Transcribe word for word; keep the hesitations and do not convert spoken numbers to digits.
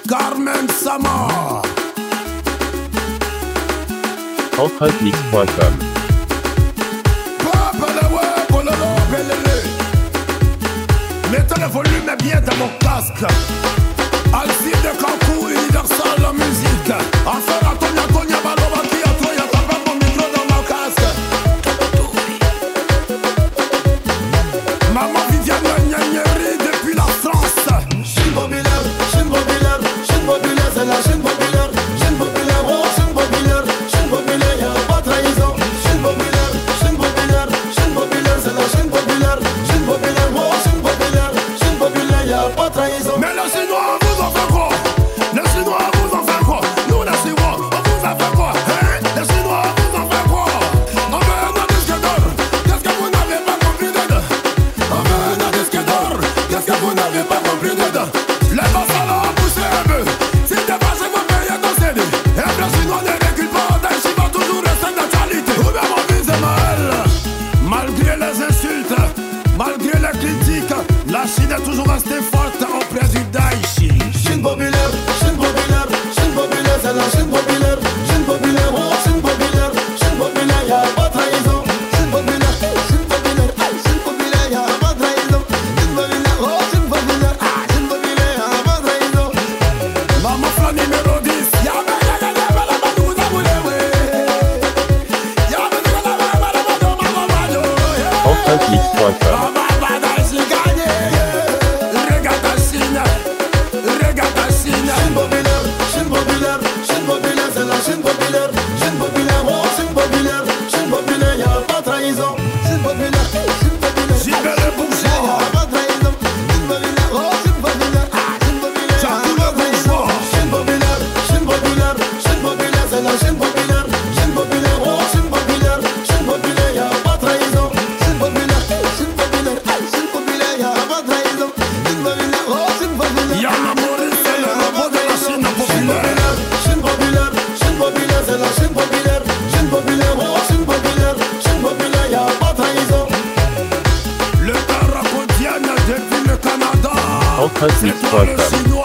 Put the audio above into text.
Carmen Sama. Hawkhuntmix point com. Mettez le volume bien dans mon casque. Alcide de Kankou, il sort la musique. Enfin, la Tonya Tonya Balova qui a trouvé à taper mon micro dans mon casque. Maman Viviane Niagneri depuis la France. Chine populaire, Chine populaire, Chine populaire, c'est la Chine populaire. Chine populaire, oh Chine populaire, Chine populaire, y'a pas trahison. Chine populaire, Chine populaire, Chine populaire, c'est la Chine populaire. Chine populaire, oh Chine populaire, Chine populaire, y'a pas trahison. Mais le Chinois vous en fait quoi? Le Chinois vous en fait quoi? Nous les Chinois, on vous en fait quoi? Hein? Les Chinois vous en fait quoi? On veut un disque d'or. Qu'est-ce que vous n'avez pas compris dedans? On veut un disque d'or. Qu'est-ce que vous n'avez pas compris dedans? Les boss alors poussez un peu. Si t'es pas chez vous, payez ton C D. Et le Chinois ne recule pas. Daïchi va toujours rester d'actualité. Ou bien mon fils est mal. Malgré les insultes, malgré les critiques, la Chine est toujours restée forte auprès du Daïchi. Chine populaire, Chine populaire, Chine populaire, c'est la Chine populaire. Chine populaire, oh Chine populaire, Chine populaire, y'a pas trahison. Chine populaire, Chine populaire, ah Chine populaire, y'a pas trahison. Chine populaire, oh Chine populaire, ah Chine populaire, y'a pas trahison. Maman Flan numéro dix. Y'a ben y'a y'a y'a ben la ben nous a voulu ouais. Y'a ben y'a y'a ben la ben nous a voulu ouais. Hawkhuntmix point com. Maman va Daïchi gagner. Regarde ta Chine, regarde ta Chine. Chine populaire, Chine populaire, Chine populaire, c'est la Chine populaire. Chine populaire, oh Chine populaire, Chine populaire, y'a pas trahison. Chine populaire, Chine populaire, Gilbert le bourgeois. y'a pas trahison. Chine populaire, oh Chine populaire, ah Chine populaire, Jacques y'a le pas trahison. bourgeois. Chine populaire, Chine populaire, Chine populaire, c'est la Chine populaire. Chine populaire, oh Chine populaire, Chine populaire, y'a pas trahison. Chine populaire, Chine populaire, ah Chine populaire, y'a pas trahison. Chine populaire, oh Chine populaire. Yana Maurice, c'est le robot de la Chine populaire. Chine populaire, Chine populaire, c'est la Chine populaire. Chine populaire, oh Chine populaire, Chine populaire, y'a pas trahison. Le Tarapodienne depuis le Canada. Hawkhuntmix C'est toi point le com. Chinois.